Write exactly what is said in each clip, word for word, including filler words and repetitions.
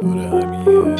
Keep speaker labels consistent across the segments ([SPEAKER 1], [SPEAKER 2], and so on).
[SPEAKER 1] دور همیه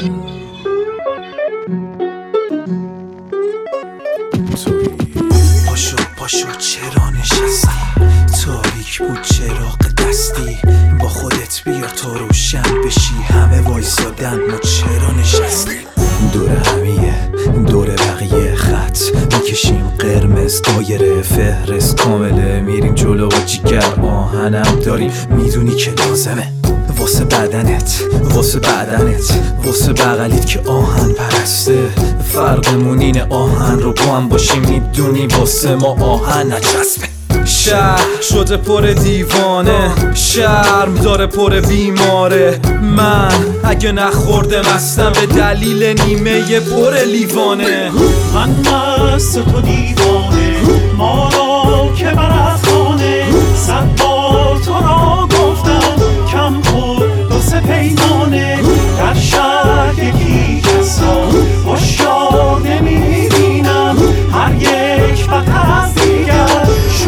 [SPEAKER 1] توی
[SPEAKER 2] پاشو پاشو چرا نشستی؟ تاریک بود چراغ دستی، با خودت بیار تا روشن بشی. همه وایسادن ما چرا نشستی؟ دور همیه دور بقیه خط میکشیم قرمز، دایره فهرست کامله، میریم جلو و جیگر آهنم داریم، میدونی که لازمه واسه بدنت واسه بدنت واسه بغلیت که آهن پرسته. فرقمون اینه آهن رو با هم باشیم، میدونی واسه ما آهن نچسبه. شهر شده پر دیوانه، شرم داره پر بیماره. من اگه نخورده مستم به دلیل نیمه پر لیوانه.
[SPEAKER 3] من مست تو دیوانه، ما را که برد خانه. صد بار تو را گفتم کم خود دو سه پیمانه. در شهر یکی کسا هشیار نمیبینم، هر یک بدتر از دیگر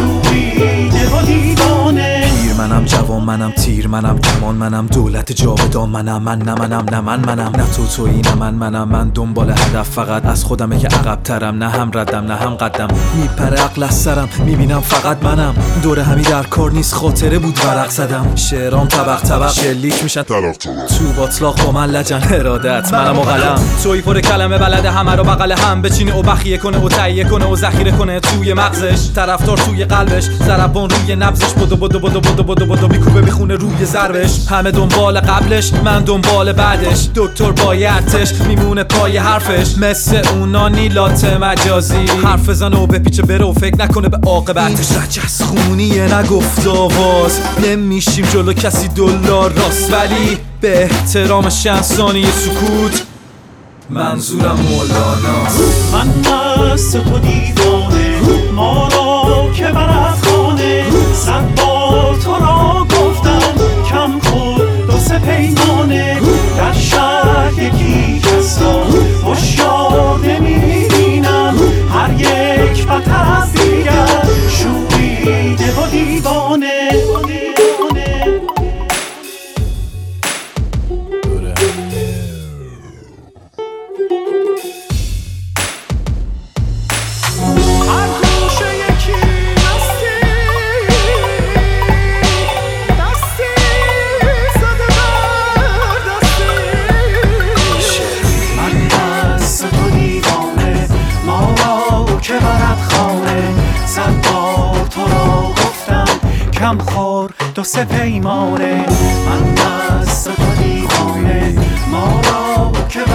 [SPEAKER 3] شوریده و دیوانه.
[SPEAKER 2] پیر منم جوان منم تیر منم کمان منم دولت جاودان منم. من نه منم نه من منم نه تو تویی نه من منم. من دنبال هدف فقط از خودمه که عقب ترم، نه هم ردم نه هم قدم. میپره عقل از سرم میبینم فقط منم. دور همی در کار نیست خاطره بود ورق زدم. شعرام طبق طبق شلیک میشن طبق طبق. تو باطلاق با من لجن ارادت منم و قلم. توی پر کلمه بلده همه رو بغل هم بچینه و بخیه کنه و تهیه کنه و ذخیره کنه توی مغزش. طرفدار توی قلبش ضربان روی نبضش، بدو بدو بدو بدو بدو بدو میکوبه میخونه روی ضربش. همه دنبال قبلش من دنبال بعدش، دکتر بایدش میمونه پای حرفش. مثل اونا نیلات مجازی حرف بزنه و بپیچه بره و فکر نکنه به عاقبتش. رجس خونیه نگفت آواز، نمیشیم جلو کسی دلار راست، ولی به احترام چند ثانیه سکوت منظورم مولاناست.
[SPEAKER 3] من مست تو دیوانه، ما را که برد خانه. صد بار تو را گفتم کم خود دو سه پیمانه. در شهر یکی کسا هشیار نمیبینم، هر یک بدتر از دیگر شوریده و دیوانه.
[SPEAKER 1] دور همیه
[SPEAKER 3] هر گوشه یکی دستی دستی زده بر دستی. من مست تو دیوانه، ما را که برد خانه. صد بار تو را گفتم کم خور دو سه پیمانه. من مست تو دیوانه، ما را که